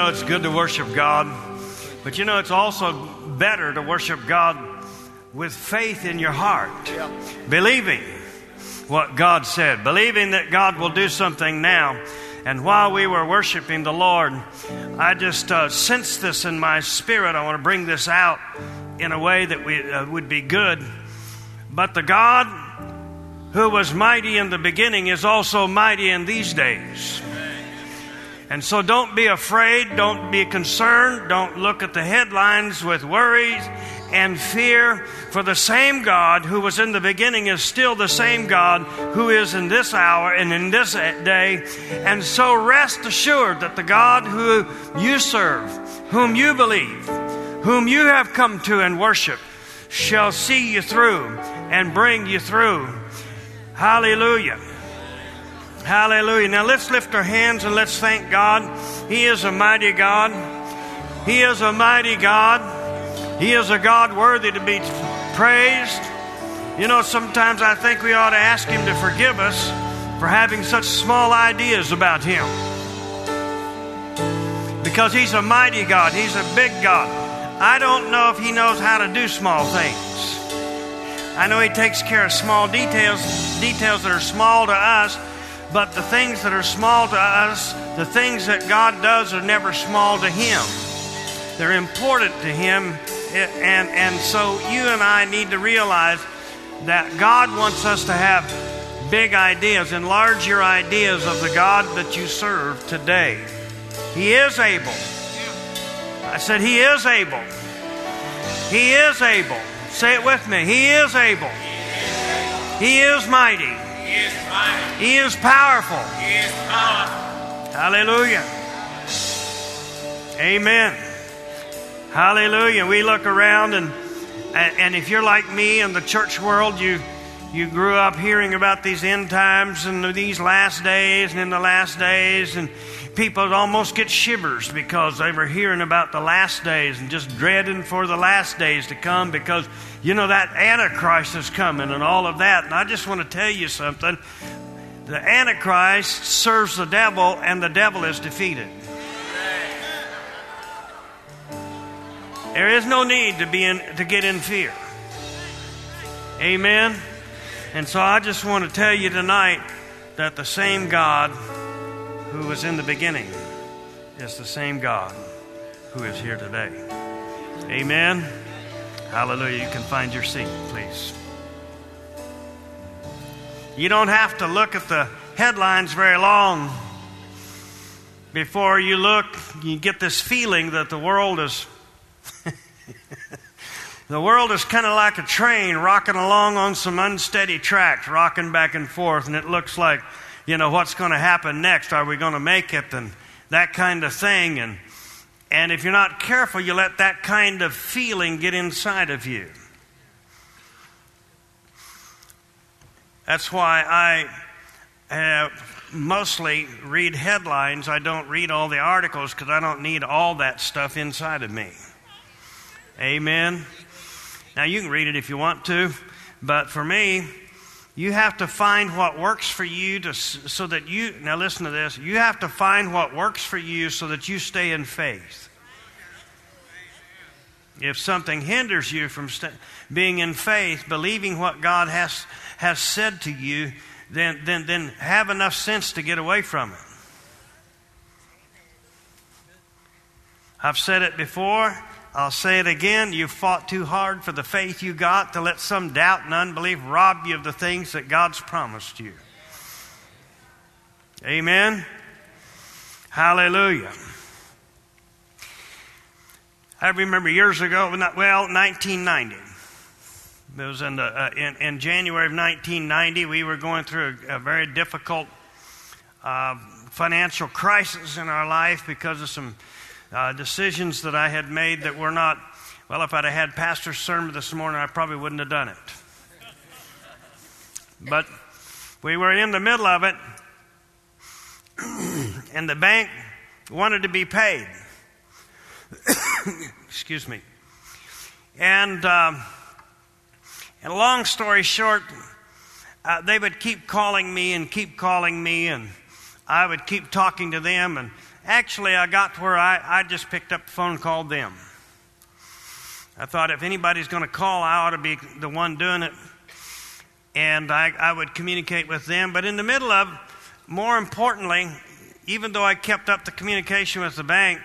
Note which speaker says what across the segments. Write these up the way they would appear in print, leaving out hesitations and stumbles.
Speaker 1: it's good to worship God, but you know, it's also better to worship God with faith in your heart, believing what God said, believing that God will do something now. And while we were worshiping the Lord, I just sensed this in my spirit. I want to bring this out in a way that would be good. But the God who was mighty in the beginning is also mighty in these days. And so don't be afraid, don't be concerned, don't look at the headlines with worries and fear, for the same God who was in the beginning is still the same God who is in this hour and in this day. And so rest assured that the God who you serve, whom you believe, whom you have come to and worship, shall see you through and bring you through. Hallelujah. Hallelujah. Now let's lift our hands and let's thank God. He is a mighty God. He is a mighty God. He is a God worthy to be praised. You know, sometimes I think we ought to ask Him to forgive us for having such small ideas about Him. Because He's a mighty God. He's a big God. I don't know if He knows how to do small things. I know He takes care of small details that are small to us, but the things that are small to us, the things that God does are never small to Him. They're important to Him. And so you and I need to realize that God wants us to have big ideas. Enlarge your ideas of the God that you serve today. He is able. I said He is able. He is able. Say it with me. He is able. He is mighty. He is powerful. Hallelujah. Amen. Hallelujah. We look around and if you're like me in the church world, you grew up hearing about these end times and these last days and in the last days, and people almost get shivers because they were hearing about the last days and just dreading for the last days to come, because you know that Antichrist is coming and all of that. And I just want to tell you something. The Antichrist serves the devil and the devil is defeated. There is no need to get in fear. Amen. And so I just want to tell you tonight that the same God who was in the beginning is the same God who is here today. Amen. Hallelujah. You can find your seat, please. You don't have to look at the headlines very long before you get this feeling that the world is the world is kind of like a train rocking along on some unsteady tracks, rocking back and forth, and it looks like, you know, what's going to happen next? Are we going to make it? And that kind of thing. And if you're not careful, you let that kind of feeling get inside of you. That's why I mostly read headlines. I don't read all the articles because I don't need all that stuff inside of me. Amen. Now you can read it if you want to, but for me, you have to find what works for you so that you, now listen to this, you have to find what works for you so that you stay in faith. If something hinders you from being in faith, believing what God has said to you, then have enough sense to get away from it. I've said it before. I'll say it again. You fought too hard for the faith you got to let some doubt and unbelief rob you of the things that God's promised you. Amen. Hallelujah. I remember years ago, 1990. It was in January of 1990. We were going through a very difficult financial crisis in our life because of some decisions that I had made that were not, well, if I'd have had pastor's sermon this morning, I probably wouldn't have done it. But we were in the middle of it, and the bank wanted to be paid. Excuse me. And long story short, they would keep calling me, and I would keep talking to them, actually I got to where I just picked up the phone and called them. I thought if anybody's going to call, I ought to be the one doing it. And I would communicate with them. But in the middle of, more importantly, even though I kept up the communication with the bank,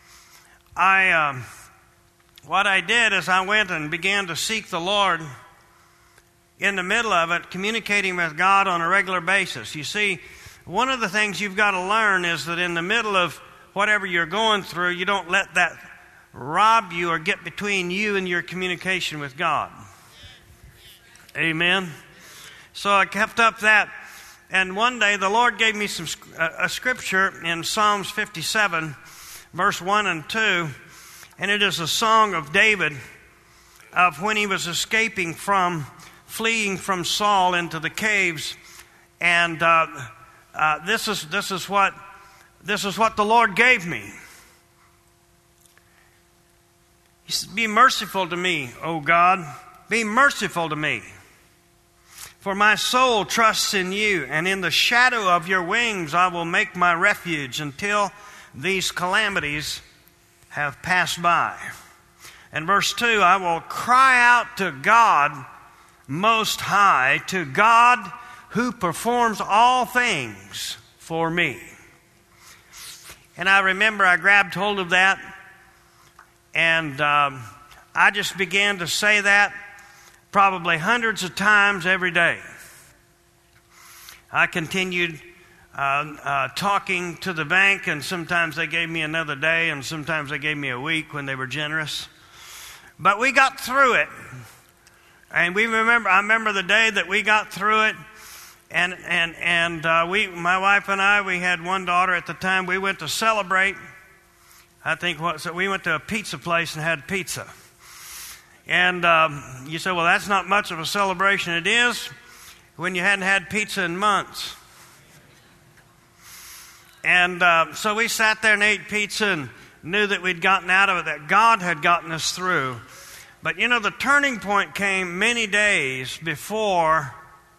Speaker 1: what I did is I went and began to seek the Lord in the middle of it, communicating with God on a regular basis. You see, one of the things you've got to learn is that in the middle of whatever you're going through, you don't let that rob you or get between you and your communication with God. Amen. So I kept up that, and one day the Lord gave me a scripture in Psalms 57, verse 1 and 2, and it is a song of David of when he was fleeing from Saul into the caves, and this is what the Lord gave me. He said, "Be merciful to me, O God, be merciful to me. For my soul trusts in you, and in the shadow of your wings I will make my refuge until these calamities have passed by." And verse 2, "I will cry out to God Most High, to God who performs all things for me." And I remember I grabbed hold of that, and I just began to say that probably hundreds of times every day. I continued talking to the bank, and sometimes they gave me another day, and sometimes they gave me a week when they were generous. But we got through it. And I remember the day that we got through it, and my wife and I, we had one daughter at the time. We went to celebrate. We went to a pizza place and had pizza. And you say, well, that's not much of a celebration. It is when you hadn't had pizza in months. And so we sat there and ate pizza and knew that we'd gotten out of it, that God had gotten us through. But you know, the turning point came many days before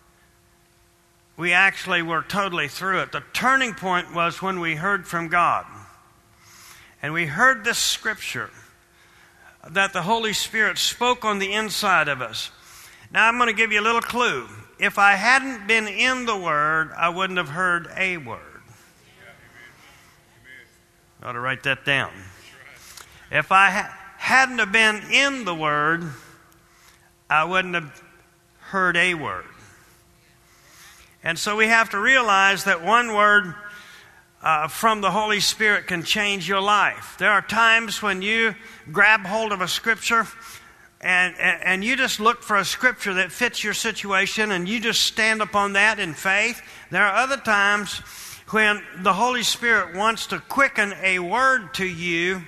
Speaker 1: we actually were totally through it. The turning point was when we heard from God. And we heard this scripture that the Holy Spirit spoke on the inside of us. Now I'm going to give you a little clue. If I hadn't been in the Word, I wouldn't have heard a word. I ought to write that down. If I hadn't have been in the Word, I wouldn't have heard a word. And so we have to realize that one word from the Holy Spirit can change your life. There are times when you grab hold of a scripture and you just look for a scripture that fits your situation and you just stand upon that in faith. There are other times when the Holy Spirit wants to quicken a word to you,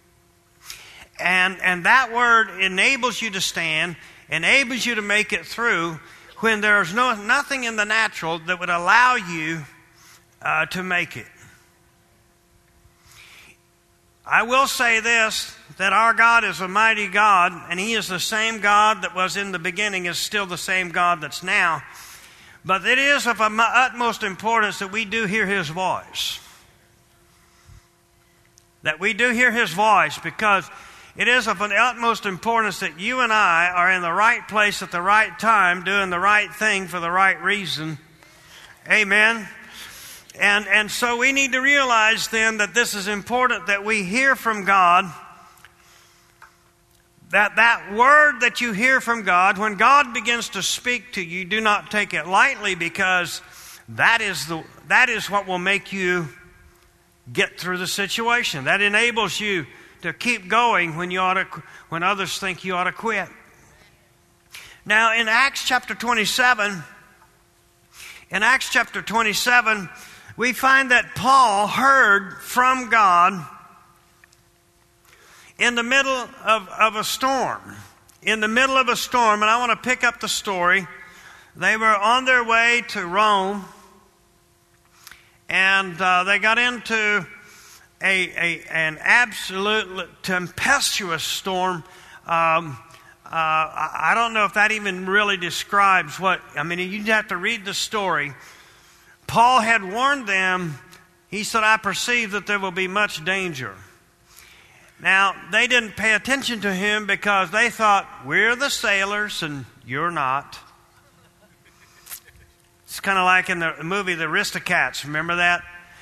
Speaker 1: and that word enables you to stand, enables you to make it through when there's nothing in the natural that would allow you to make it. I will say this, that our God is a mighty God, and He is the same God that was in the beginning, is still the same God that's now. But it is of utmost importance that we do hear His voice. That we do hear His voice, because it is of the utmost importance that you and I are in the right place at the right time, doing the right thing for the right reason. Amen. And so we need to realize then that this is important, that we hear from God, that word that you hear from God, when God begins to speak to you, do not take it lightly, because that is what will make you get through the situation. That enables you to keep going when others think you ought to quit. Now in Acts chapter 27, we find that Paul heard from God in the middle of a storm. In the middle of a storm, and I want to pick up the story. They were on their way to Rome, and they got into an absolute tempestuous storm. I don't know if that even really describes what, I mean, you'd have to read the story. Paul had warned them He said, I perceive that there will be much danger. Now, they didn't pay attention to him because they thought, we're the sailors and you're not. It's kind of like in the movie The Aristocats. Remember that?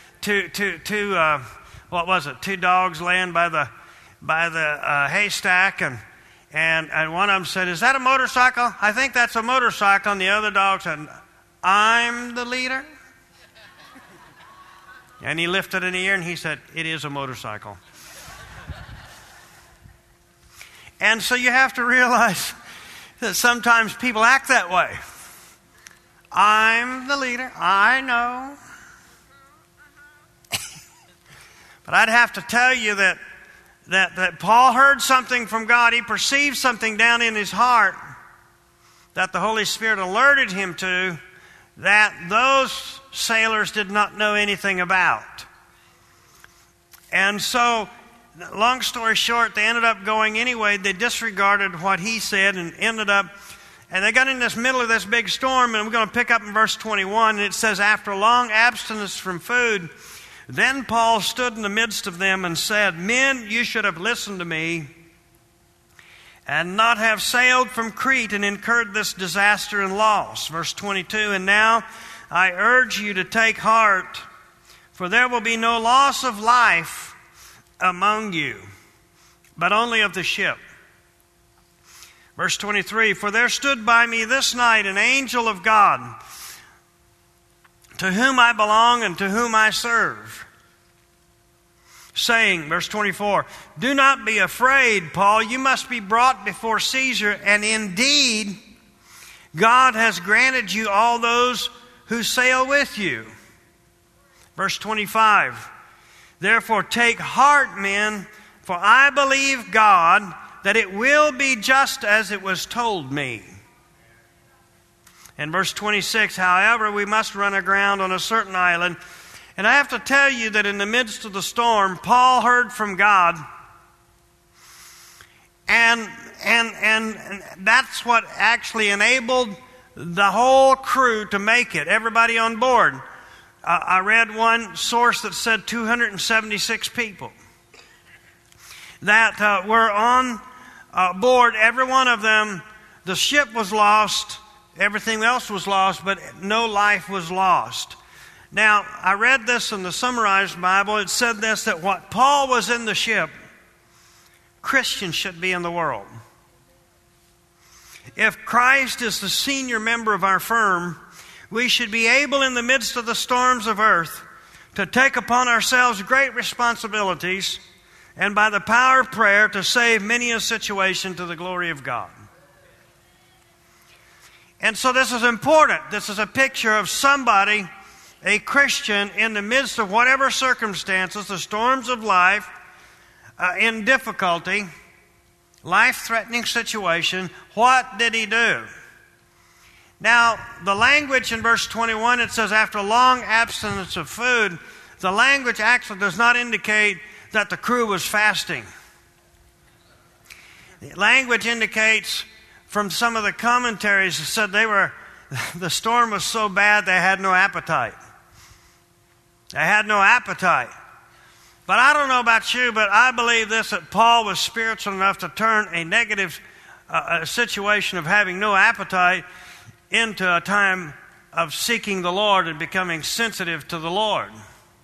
Speaker 1: What was it? Two dogs laying by the haystack, and one of them said, "Is that a motorcycle?" "I think that's a motorcycle." And the other dog said, "I'm the leader." And he lifted an ear and he said, "It is a motorcycle." And so you have to realize that sometimes people act that way. I'm the leader. I know. But I'd have to tell you that Paul heard something from God. He perceived something down in his heart that the Holy Spirit alerted him to that those sailors did not know anything about. And so, long story short, they ended up going anyway. They disregarded what he said and they got in this middle of this big storm, and we're going to pick up in verse 21, and it says, after long abstinence from food, then Paul stood in the midst of them and said, "Men, you should have listened to me and not have sailed from Crete and incurred this disaster and loss." Verse 22, "And now I urge you to take heart, for there will be no loss of life among you, but only of the ship." Verse 23, "For there stood by me this night an angel of God, to whom I belong and to whom I serve, saying," verse 24, "Do not be afraid, Paul. You must be brought before Caesar, and indeed God has granted you all those who sail with you." Verse 25, "Therefore take heart, men, for I believe God that it will be just as it was told me." And verse 26, "However, we must run aground on a certain island." And I have to tell you that in the midst of the storm, Paul heard from God. And that's what actually enabled the whole crew to make it, everybody on board. I read one source that said 276 people that were on board, every one of them. The ship was lost, everything else was lost, but no life was lost. Now, I read this in the Summarized Bible. It said this, that what Paul was in the ship, Christians should be in the world. If Christ is the senior member of our firm, we should be able in the midst of the storms of earth to take upon ourselves great responsibilities, and by the power of prayer to save many a situation to the glory of God. And so this is important. This is a picture of somebody, a Christian, in the midst of whatever circumstances, the storms of life, in difficulty, life-threatening situation. What did he do? Now, the language in verse 21, it says, after long abstinence of food, the language actually does not indicate that the crew was fasting. The language indicates, from some of the commentaries, it said the storm was so bad they had no appetite. They had no appetite. But I don't know about you, but I believe this, that Paul was spiritual enough to turn a negative situation of having no appetite into a time of seeking the Lord and becoming sensitive to the Lord.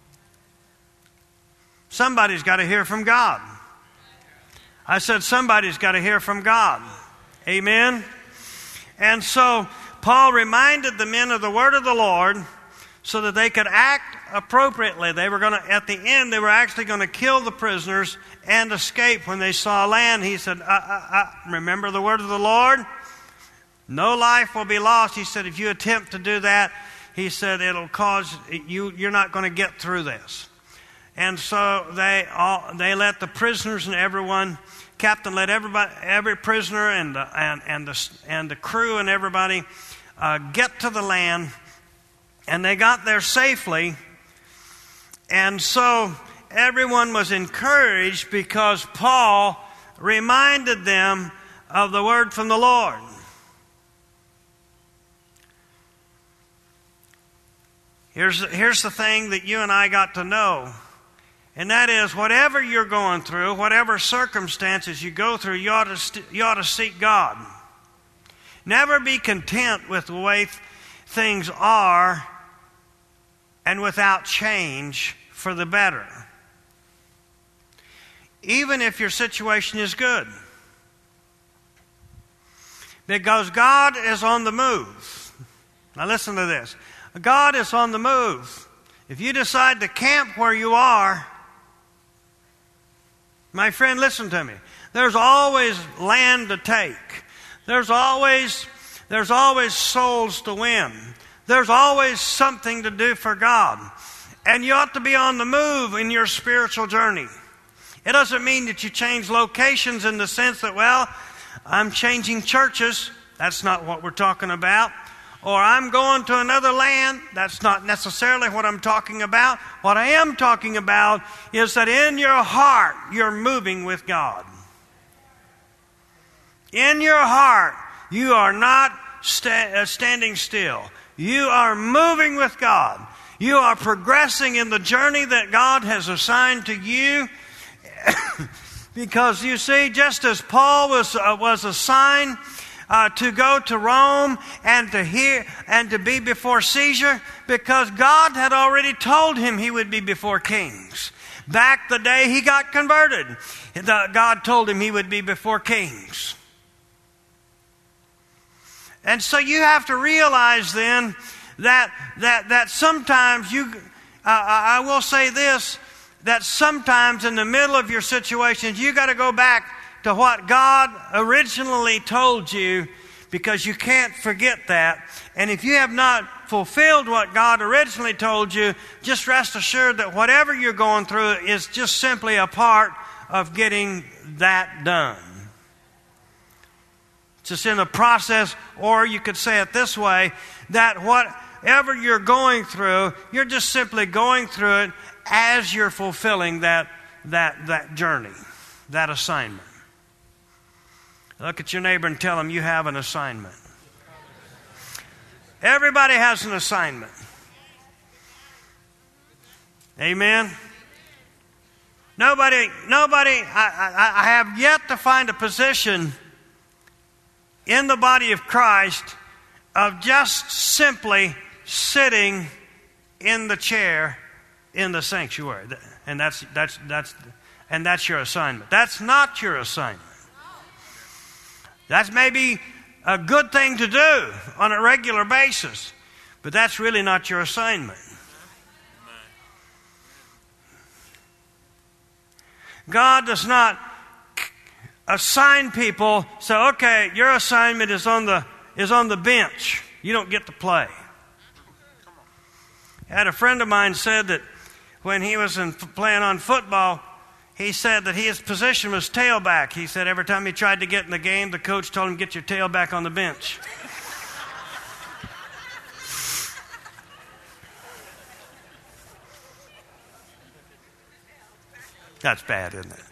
Speaker 1: Somebody's got to hear from God. I said somebody's got to hear from God. Amen? And so Paul reminded the men of the word of the Lord so that they could act appropriately. They were going to, at the end, they were actually going to kill the prisoners and escape when they saw land. He said, remember the word of the Lord? No life will be lost. He said, if you attempt to do that, he said, it'll cause you're not going to get through this. And so they let the prisoners and everyone, captain let every prisoner and the crew and everybody get to the land, and they got there safely. And so everyone was encouraged because Paul reminded them of the word from the Lord. Here's the thing that you and I got to know. And that is, whatever you're going through, whatever circumstances you go through, you ought to seek God. Never be content with the way things are and without change for the better. Even if your situation is good. Because God is on the move. Now listen to this. God is on the move. If you decide to camp where you are, my friend, listen to me. There's always land to take. There's always souls to win. There's always something to do for God. And you ought to be on the move in your spiritual journey. It doesn't mean that you change locations in the sense that, well, I'm changing churches. That's not what we're talking about. Or I'm going to another land. That's not necessarily what I'm talking about. What I am talking about is that in your heart, you're moving with God. In your heart, you are not standing still. You are moving with God. You are progressing in the journey that God has assigned to you. Because you see, just as Paul was assigned to go to Rome and to be before Caesar, because God had already told him he would be before kings. Back the day he got converted, God told him he would be before kings. And so you have to realize then that sometimes I will say this, that sometimes in the middle of your situations, you got to go back to what God originally told you, because you can't forget that. And if you have not fulfilled what God originally told you, just rest assured that whatever you're going through is just simply a part of getting that done. It's just in the process, or you could say it this way, that whatever you're going through, you're just simply going through it as you're fulfilling that journey, that assignment. Look at your neighbor and tell him you have an assignment. Everybody has an assignment. Amen? Nobody, I have yet to find a position in the body of Christ of just simply sitting in the chair in the sanctuary. And that's your assignment. That's not your assignment. That's maybe a good thing to do on a regular basis, but that's really not your assignment. God does not assign people, so okay, your assignment is on the bench. You don't get to play. I had a friend of mine said that when he was playing on football, he said that his position was tailback. He said every time he tried to get in the game, the coach told him, get your tailback on the bench. That's bad, isn't it?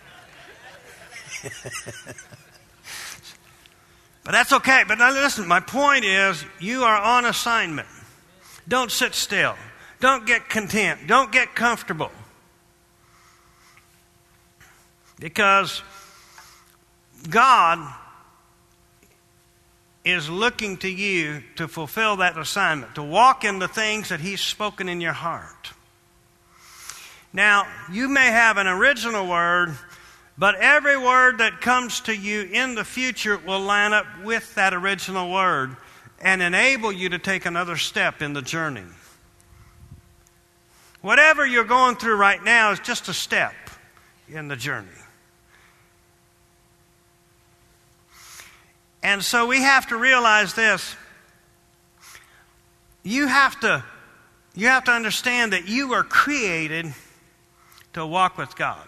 Speaker 1: But that's okay. But now listen, my point is, you are on assignment. Don't sit still. Don't get content. Don't get comfortable. Because God is looking to you to fulfill that assignment, to walk in the things that He's spoken in your heart. Now, you may have an original word, but every word that comes to you in the future will line up with that original word and enable you to take another step in the journey. Whatever you're going through right now is just a step in the journey. And so we have to realize this. You have to understand that you were created to walk with God.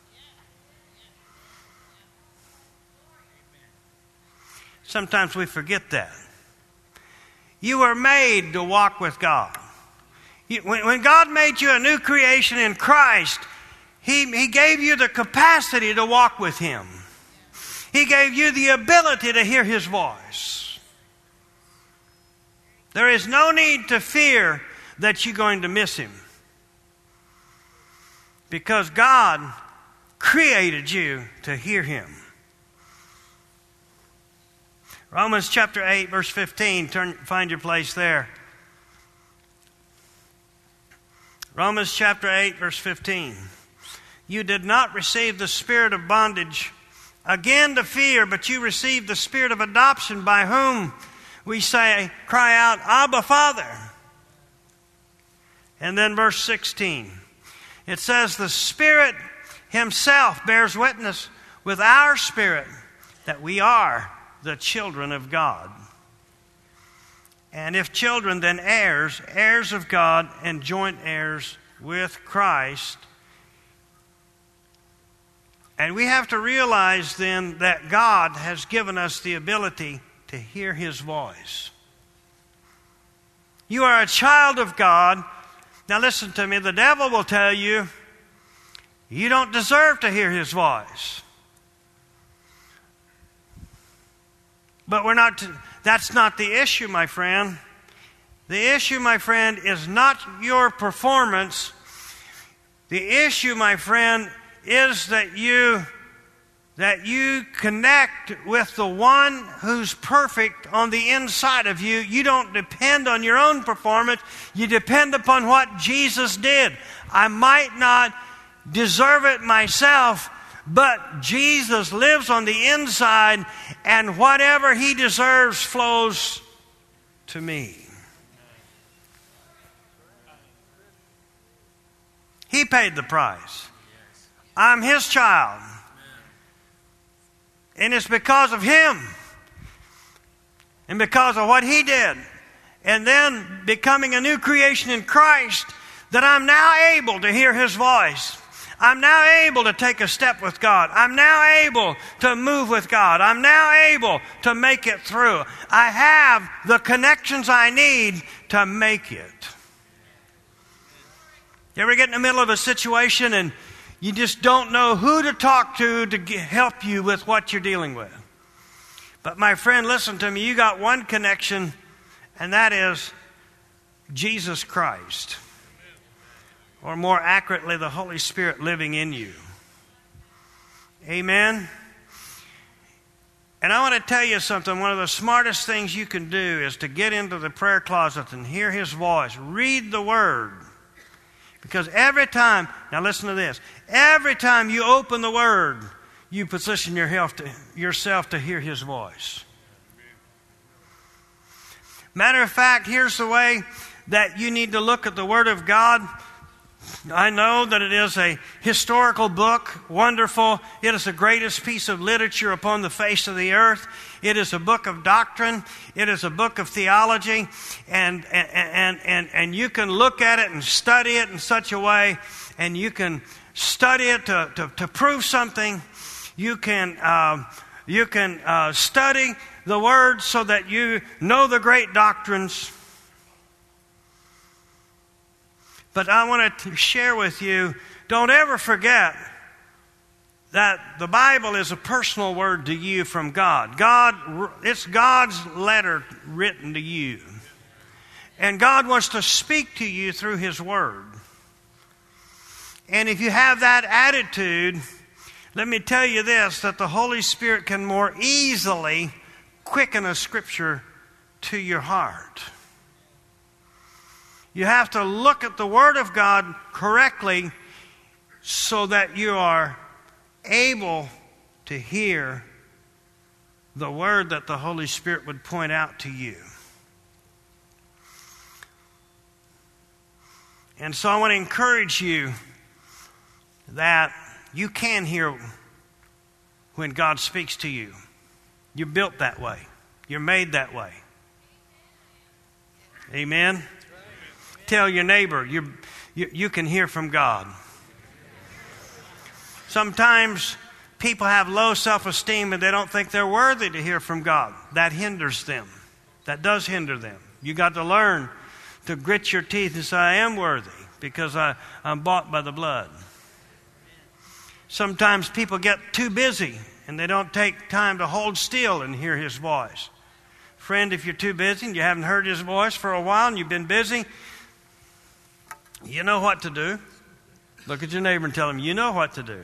Speaker 1: Sometimes we forget that. You were made to walk with God. When God made you a new creation in Christ, He gave you the capacity to walk with Him. He gave you the ability to hear His voice. There is no need to fear that you're going to miss him. Because God created you to hear him. Romans chapter 8, verse 15. Find your place there. Romans chapter 8, verse 15. You did not receive the spirit of bondage again to fear, but you received the spirit of adoption, by whom we cry out, Abba, Father. And then verse 16. It says, the Spirit himself bears witness with our spirit that we are the children of God. And if children, then heirs, heirs of God, and joint heirs with Christ. And we have to realize then that God has given us the ability to hear his voice. You are a child of God. Now listen to me, the devil will tell you, you don't deserve to hear his voice. But that's not the issue, my friend. The issue, my friend, is not your performance. The issue, my friend, is that you connect with the one who's perfect on the inside of you. You don't depend on your own performance. You depend upon what Jesus did. I might not deserve it myself, but Jesus lives on the inside, and whatever he deserves flows to me. He paid the price. I'm his child. And it's because of him and because of what he did, and then becoming a new creation in Christ, that I'm now able to hear his voice. I'm now able to take a step with God. I'm now able to move with God. I'm now able to make it through. I have the connections I need to make it. You ever get in the middle of a situation and you just don't know who to talk to help you with what you're dealing with? But my friend, listen to me. You got one connection, and that is Jesus Christ. Or more accurately, the Holy Spirit living in you. Amen? And I want to tell you something. One of the smartest things you can do is to get into the prayer closet and hear his voice. Read the Word. Because every time, now listen to this, every time you open the Word, you position yourself to hear his voice. Matter of fact, here's the way that you need to look at the Word of God. I know that it is a historical book, wonderful. It is the greatest piece of literature upon the face of the earth. It is a book of doctrine. It is a book of theology. And you can look at it and study it in such a way, and you can study it to prove something. You can study the Word so that you know the great doctrines. But I want to share with you, don't ever forget that the Bible is a personal word to you from God. It's God's letter written to you. And God wants to speak to you through his Word. And if you have that attitude, let me tell you this, that the Holy Spirit can more easily quicken a scripture to your heart. You have to look at the Word of God correctly so that you are able to hear the word that the Holy Spirit would point out to you. And so I want to encourage you that you can hear when God speaks to you. You're built that way. You're made that way. Amen? Tell your neighbor you can hear from God. Sometimes people have low self-esteem and they don't think they're worthy to hear from God. That hinders them. That does hinder them. You got to learn to grit your teeth and say, I am worthy because I'm bought by the blood. Sometimes people get too busy and they don't take time to hold still and hear his voice. Friend, if you're too busy and you haven't heard his voice for a while and you've been busy, You know what to do. Look at your neighbor and tell him, you know what to do.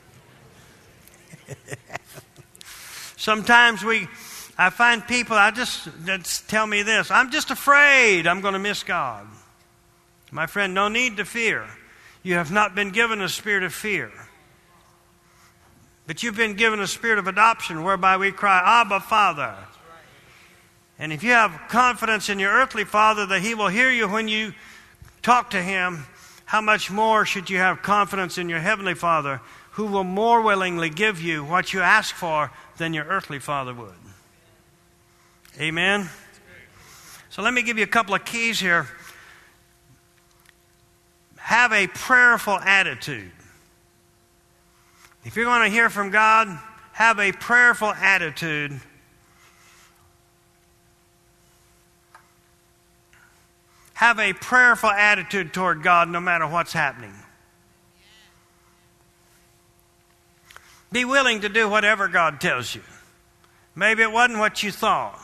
Speaker 1: Sometimes I find people, that tell me this, I'm just afraid I'm going to miss God. My friend, no need to fear. You have not been given a spirit of fear. But you've been given a spirit of adoption whereby we cry, Abba, Father. And if you have confidence in your earthly father that he will hear you when you talk to him, how much more should you have confidence in your heavenly Father, who will more willingly give you what you ask for than your earthly father would? Amen? So let me give you a couple of keys here. Have a prayerful attitude. If you're going to hear from God, have a prayerful attitude. Have a prayerful attitude toward God no matter what's happening. Be willing to do whatever God tells you. Maybe it wasn't what you thought.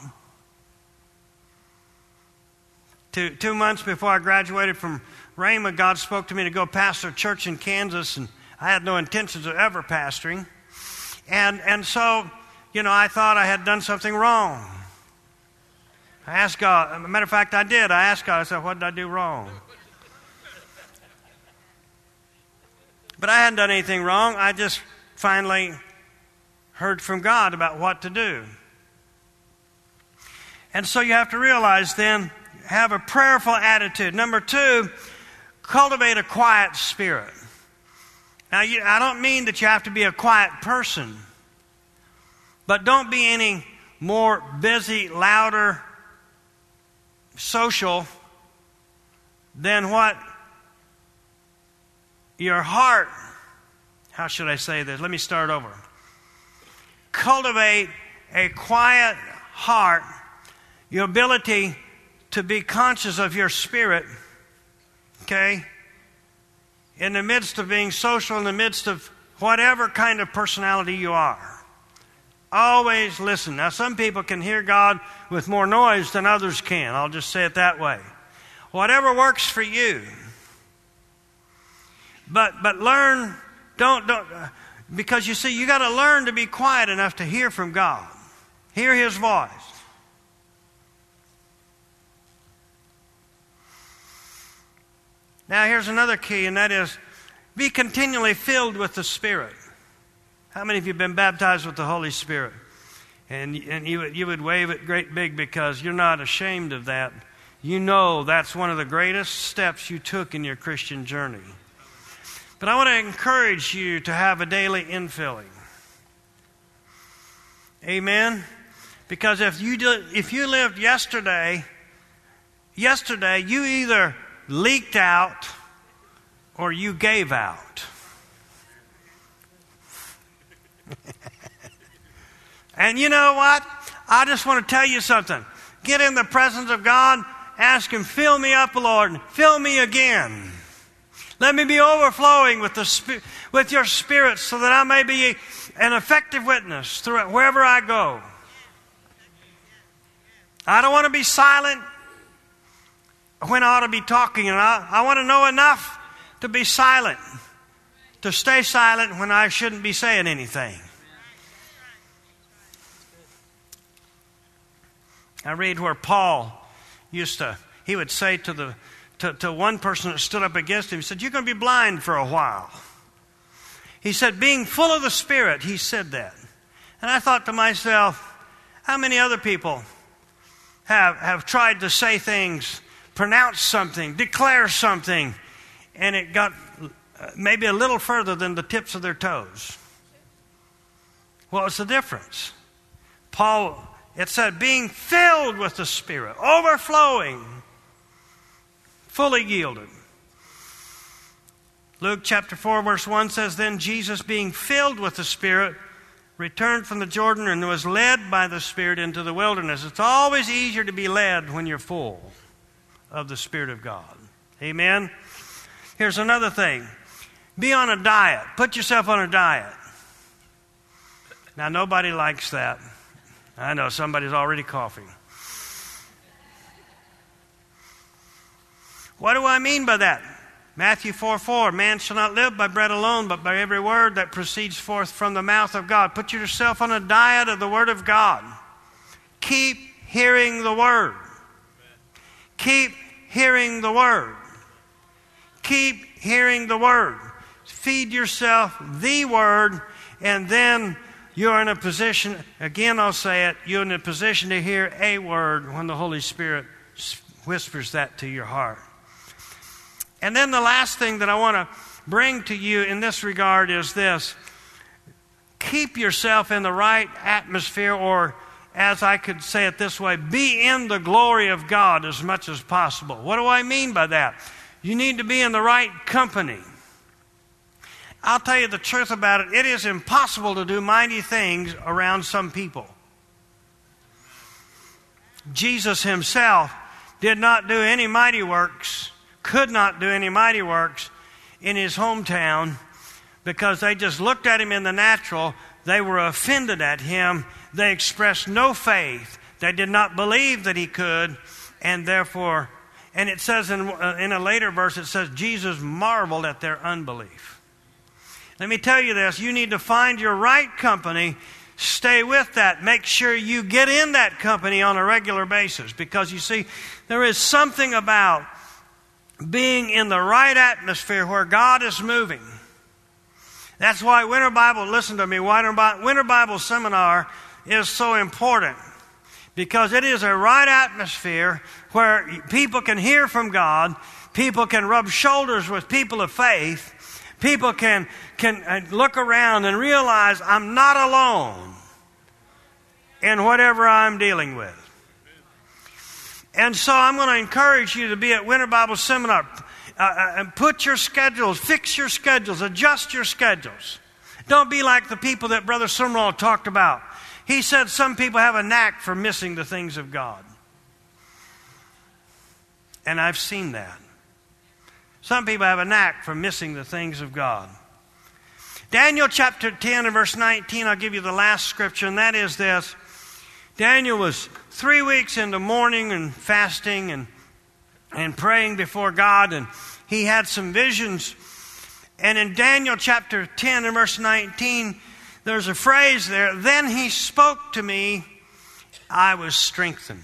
Speaker 1: 2 months before I graduated from Rhema, God spoke to me to go pastor a church in Kansas, and I had no intentions of ever pastoring. And so, I thought I had done something wrong. I asked God, as a matter of fact, I did. I asked God, I said, what did I do wrong? But I hadn't done anything wrong. I just finally heard from God about what to do. And so you have to realize then, have a prayerful attitude. Number 2, cultivate a quiet spirit. Now, I don't mean that you have to be a quiet person, but don't be any more busy, louder, social than what your heart, how should I say this? Let me start over. Cultivate a quiet heart, your ability to be conscious of your spirit, okay? In the midst of being social, in the midst of whatever kind of personality you are. Always listen. Now, some people can hear God with more noise than others can. I'll just say it that way. Whatever works for you. But learn, don't, because you see, you got to learn to be quiet enough to hear from God. Hear His voice. Now, here's another key, and that is, be continually filled with the Spirit. How many of you have been baptized with the Holy Spirit? And you would wave it great big because you're not ashamed of that. You know that's one of the greatest steps you took in your Christian journey. But I want to encourage you to have a daily infilling. Amen? Because if you lived yesterday you either leaked out or you gave out. And you know what? I just want to tell you something. Get in the presence of God. Ask Him, fill me up, Lord. Fill me again. Let me be overflowing with your Spirit so that I may be an effective witness through it wherever I go. I don't want to be silent when I ought to be talking. And I want to know enough to be silent, to stay silent when I shouldn't be saying anything. I read where Paul he would say to one person that stood up against him, he said, you're going to be blind for a while. He said, being full of the Spirit, he said that. And I thought to myself, how many other people have tried to say things, pronounce something, declare something, and it got maybe a little further than the tips of their toes? Well, what's the difference? Paul, it said, being filled with the Spirit, overflowing, fully yielded. Luke chapter 4, verse 1 says, then Jesus, being filled with the Spirit, returned from the Jordan and was led by the Spirit into the wilderness. It's always easier to be led when you're full of the Spirit of God. Amen? Here's another thing. Be on a diet. Put yourself on a diet. Now, nobody likes that. I know somebody's already coughing. What do I mean by that? Matthew 4:4, man shall not live by bread alone, but by every word that proceeds forth from the mouth of God. Put yourself on a diet of the Word of God. Keep hearing the Word. Keep hearing the Word. Keep hearing the Word. Feed yourself the Word, and then you're in a position, again I'll say it, you're in a position to hear a word when the Holy Spirit whispers that to your heart. And then the last thing that I want to bring to you in this regard is this. Keep yourself in the right atmosphere, or as I could say it this way, be in the glory of God as much as possible. What do I mean by that? You need to be in the right company. I'll tell you the truth about it. It is impossible to do mighty things around some people. Jesus himself did not do any mighty works, could not do any mighty works in his hometown because they just looked at him in the natural. They were offended at him. They expressed no faith. They did not believe that he could, and therefore, and it says in a later verse, it says Jesus marveled at their unbelief. Let me tell you this, you need to find your right company, stay with that, make sure you get in that company on a regular basis, because you see, there is something about being in the right atmosphere where God is moving. That's why Winter Bible, listen to me, Winter Bible Seminar is so important, because it is a right atmosphere where people can hear from God, people can rub shoulders with people of faith, people can look around and realize I'm not alone in whatever I'm dealing with. And so I'm going to encourage you to be at Winter Bible Seminar. And put your schedules, fix your schedules, adjust your schedules. Don't be like the people that Brother Sumrall talked about. He said some people have a knack for missing the things of God. And I've seen that. Some people have a knack for missing the things of God. Daniel chapter 10 and verse 19, I'll give you the last scripture, and that is this. Daniel was 3 weeks into mourning and fasting and praying before God, and he had some visions. And in Daniel chapter 10 and verse 19, there's a phrase there, then he spoke to me, I was strengthened.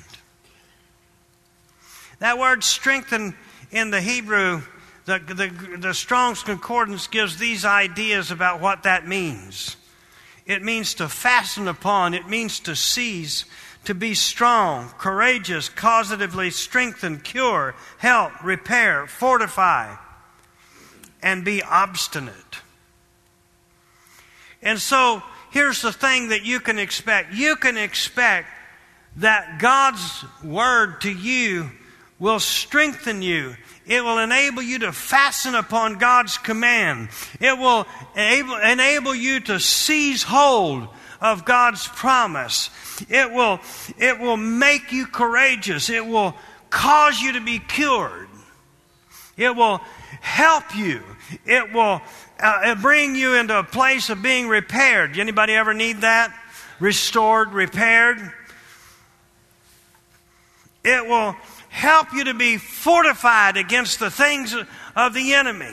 Speaker 1: That word strengthened in the Hebrew, the Strong's Concordance gives these ideas about what that means. It means to fasten upon, it means to seize, to be strong, courageous, causatively strengthen, cure, help, repair, fortify, and be obstinate. And so, here's the thing that you can expect. You can expect that God's word to you will strengthen you. It will enable you to fasten upon God's command. It will enable you to seize hold of God's promise. It will make you courageous. It will cause you to be cured. It will help you. It will bring you into a place of being repaired. Anybody ever need that? Restored, repaired. It will help you to be fortified against the things of the enemy.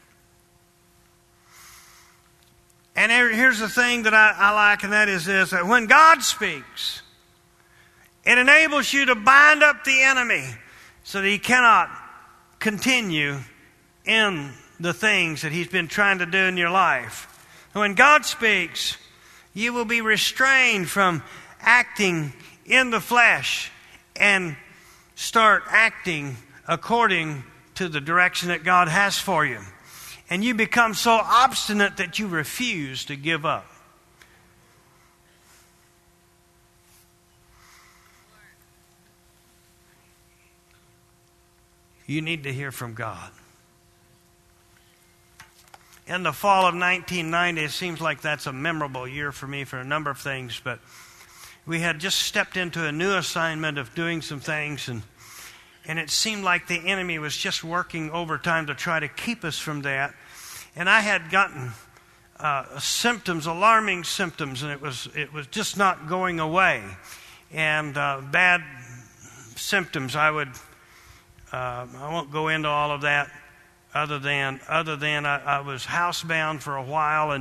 Speaker 1: And here's the thing that I like, and that is this, that when God speaks, it enables you to bind up the enemy so that he cannot continue in the things that he's been trying to do in your life. When God speaks, you will be restrained from acting in the flesh and start acting according to the direction that God has for you. And you become so obstinate that you refuse to give up. You need to hear from God. In the fall of 1990, it seems like that's a memorable year for me for a number of things, but we had just stepped into a new assignment of doing some things, and it seemed like the enemy was just working overtime to try to keep us from that. And I had gotten symptoms, alarming symptoms, and it was just not going away. And bad symptoms, I won't go into all of that. other than I was housebound for a while,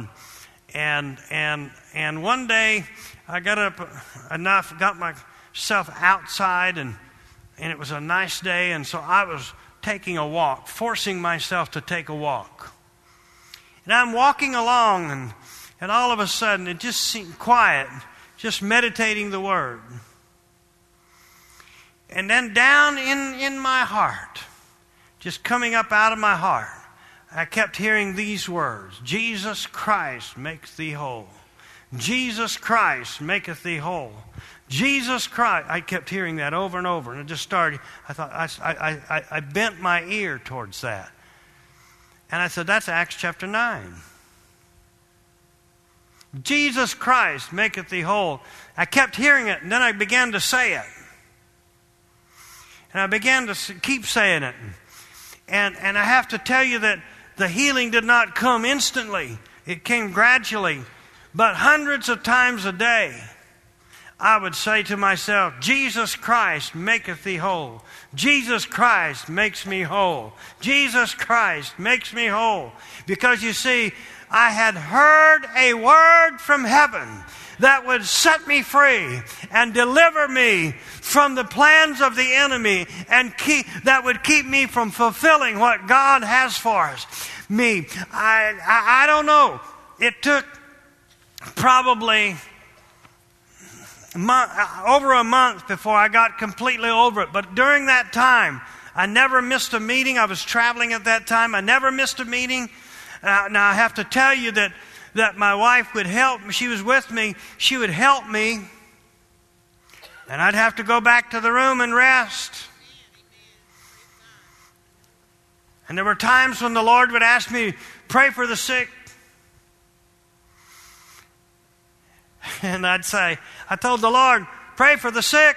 Speaker 1: and one day I got up enough, got myself outside, and it was a nice day, and so I was taking a walk, forcing myself to take a walk. And I'm walking along, and all of a sudden it just seemed quiet, just meditating the Word. And then down in my heart, just coming up out of my heart, I kept hearing these words: Jesus Christ makes thee whole. Jesus Christ maketh thee whole. Jesus Christ. I kept hearing that over and over, and it just started. I thought I bent my ear towards that, and I said, "That's Acts chapter 9." Jesus Christ maketh thee whole. I kept hearing it, and then I began to say it, and I began to keep saying it, and I have to tell you that the healing did not come instantly. It came gradually, but hundreds of times a day, I would say to myself, Jesus Christ maketh thee whole. Jesus Christ makes me whole. Jesus Christ makes me whole. Because you see, I had heard a word from heaven that would set me free and deliver me from the plans of the enemy, and that would keep me from fulfilling what God has for us. I don't know. It took probably over a month before I got completely over it. But during that time, I never missed a meeting. I was traveling at that time. I never missed a meeting. Now I have to tell you that my wife would help me. She was with me. She would help me. And I'd have to go back to the room and rest. And there were times when the Lord would ask me, pray for the sick. And I'd say, I told the Lord, pray for the sick.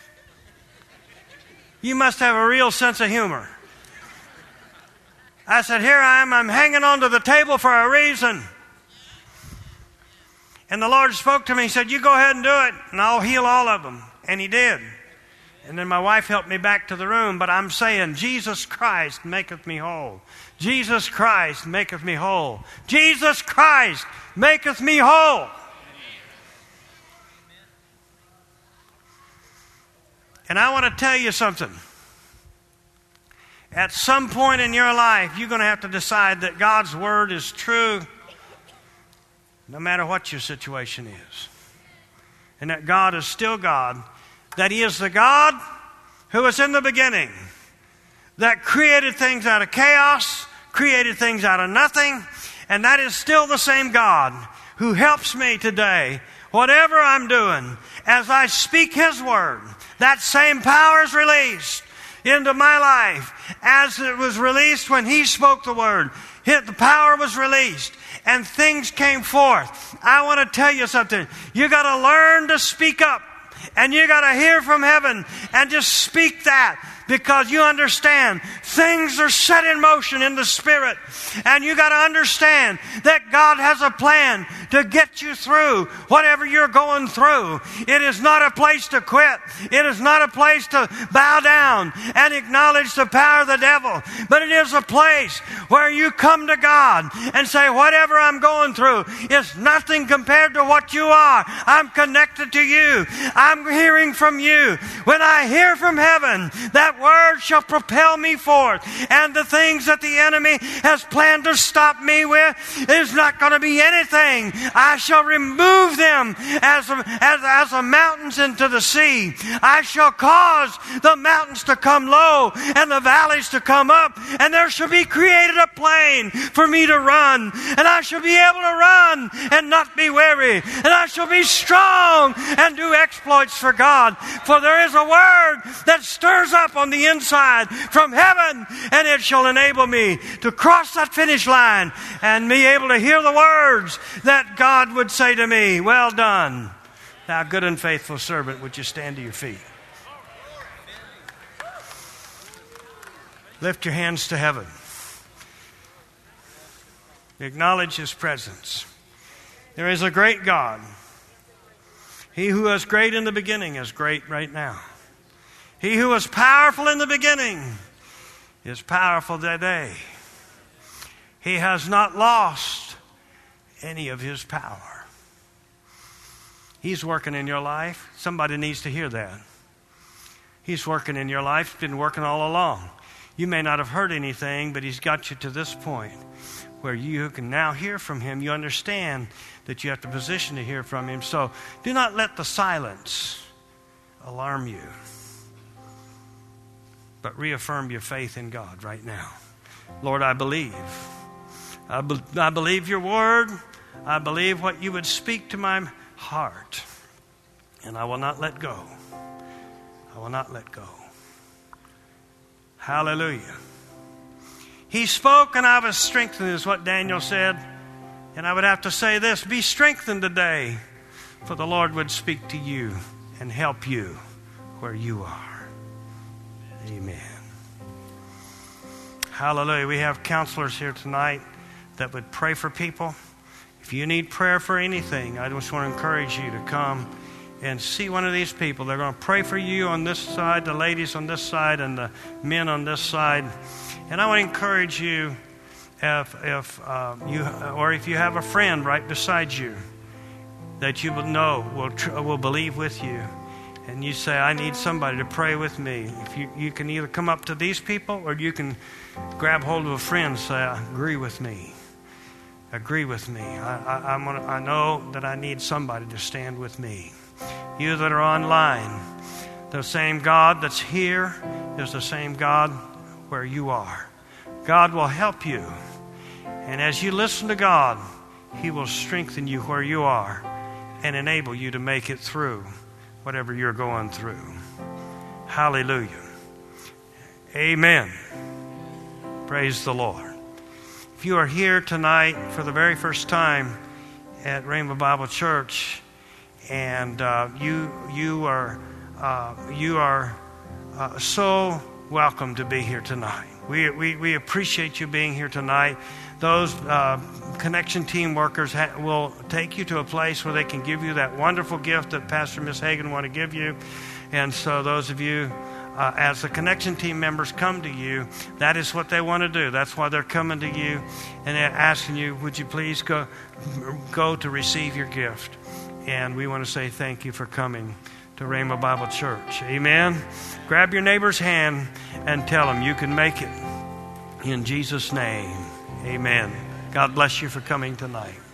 Speaker 1: You must have a real sense of humor. I said, here I am, I'm hanging onto the table for a reason. And the Lord spoke to me, he said, you go ahead and do it, and I'll heal all of them. And he did. And then my wife helped me back to the room, but I'm saying, Jesus Christ maketh me whole. Jesus Christ maketh me whole. Jesus Christ maketh me whole. And I want to tell you something. At some point in your life, you're going to have to decide that God's Word is true no matter what your situation is. And that God is still God. That He is the God who was in the beginning. That created things out of chaos, created things out of nothing. And that is still the same God who helps me today. Whatever I'm doing, as I speak His Word, that same power is released into my life as it was released when He spoke the Word. The power was released and things came forth. I want to tell you something. You got to learn to speak up, and you got to hear from heaven and just speak that, because you understand things are set in motion in the Spirit, and you got to understand that God has a plan to get you through whatever you're going through. It is not a place to quit. It is not a place to bow down and acknowledge the power of the devil, but it is a place where you come to God and say, whatever I'm going through is nothing compared to what you are. I'm connected to you. I'm hearing from you. When I hear from heaven, that word shall propel me forth, and the things that the enemy has planned to stop me with is not going to be anything. I shall remove them as the mountains into the sea. I shall cause the mountains to come low and the valleys to come up, and there shall be created a plain for me to run, and I shall be able to run and not be weary, and I shall be strong and do exploits for God. For there is a word that stirs up on the inside from heaven, and it shall enable me to cross that finish line and be able to hear the words that God would say to me, well done, thou good and faithful servant. Would you stand to your feet? Lift your hands to heaven. Acknowledge His presence. There is a great God. He who was great in the beginning is great right now. He who was powerful in the beginning is powerful today. He has not lost any of his power. He's working in your life. Somebody needs to hear that. He's working in your life. He's been working all along. You may not have heard anything, but he's got you to this point where you can now hear from him. You understand that you have to position to hear from him. So do not let the silence alarm you, but reaffirm your faith in God right now. Lord, I believe. I believe your word. I believe what you would speak to my heart. And I will not let go. I will not let go. Hallelujah. He spoke and I was strengthened, is what Daniel said. And I would have to say this: be strengthened today, for the Lord would speak to you and help you where you are. Amen. Hallelujah. We have counselors here tonight that would pray for people. If you need prayer for anything, I just want to encourage you to come and see one of these people. They're going to pray for you on this side, the ladies on this side, and the men on this side. And I want to encourage you, if you have a friend right beside you that you will know will believe with you, and you say, I need somebody to pray with me. If you can either come up to these people, or you can grab hold of a friend and say, agree with me. Agree with me. I know that I need somebody to stand with me. You that are online, the same God that's here is the same God where you are. God will help you. And as you listen to God, he will strengthen you where you are and enable you to make it through whatever you're going through. Hallelujah. Amen. Praise the Lord. If you are here tonight for the very first time at Rainbow Bible Church, and you are so welcome to be here tonight. We appreciate you being here tonight. Those connection team workers will take you to a place where they can give you that wonderful gift that Pastor Miss Hagan want to give you. And so those of you, as the connection team members come to you, that is what they want to do. That's why they're coming to you and they're asking you, would you please go to receive your gift? And we want to say thank you for coming to Rainbow Bible Church. Amen. Grab your neighbor's hand and tell him you can make it. In Jesus' name, amen. God bless you for coming tonight.